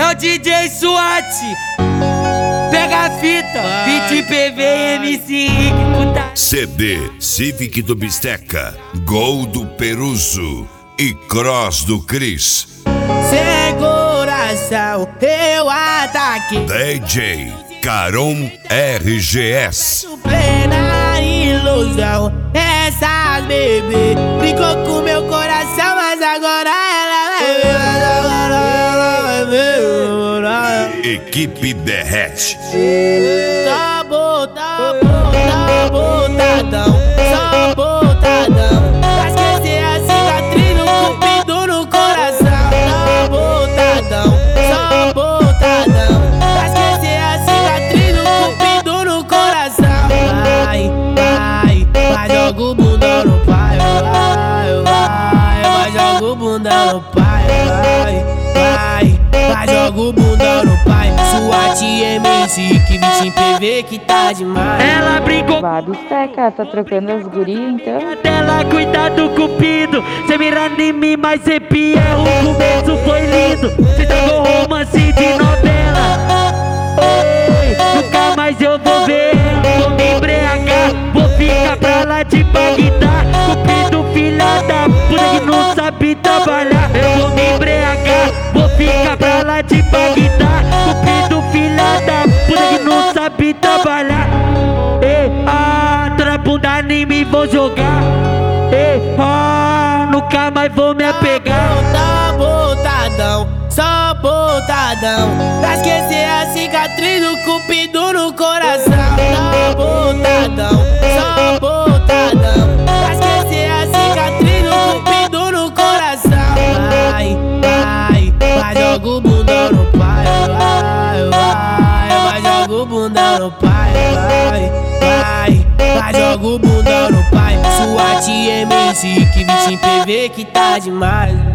o DJ SWAT. Pega a fita, beat PV, MC Rick, puta. CD Civic do Bisteca, Gol do Peruso e Cross do Cris. Sem coração, eu ataquei. DJ Caron RGS. Plena ilusão, essas bebê brincou com meu coração, mas agora ela vai ver. Equipe Derrete. Tá botadão, só botadão. Pra esquecer a cicatriz no cupido no coração. Tá botadão, só botadão. Pra esquecer a cicatriz no cupido no coração. Vai, joga o bunda no pai. Vai, joga o bunda no pai. Vai, joga o bunda no pai. SWAT MC, que bicho PV que tá demais. Ela brincou. Bisteca, tá trocando as gurias então? Ela cuida do cupido, cê mira em mim, mas cê pia. O começo foi lindo, cê tocou romance de novela. Oi, nunca mais eu vou ver. Vou me embriagar, vou ficar pra lá de Bagdá. Cupido, filha da puta que não sabe trabalhar. Eu vou me embriagar, vou ficar pra lá de Bagdá. Cupido, filha da puta que não sabe trabalhar. Toda bunda nem me vou jogar. Nunca mais vou me apegar. Tá botadão, só botadão. Pra esquecer a cicatriz do cupido no coração. Tá botadão, só botadão. Pra esquecer a cicatriz do cupido no coração. Vai, joga o bunda no pai. Vai, joga o bunda no pai. Vai, joga o bunda no pai. SWAT MC, que bicho PV que tá demais.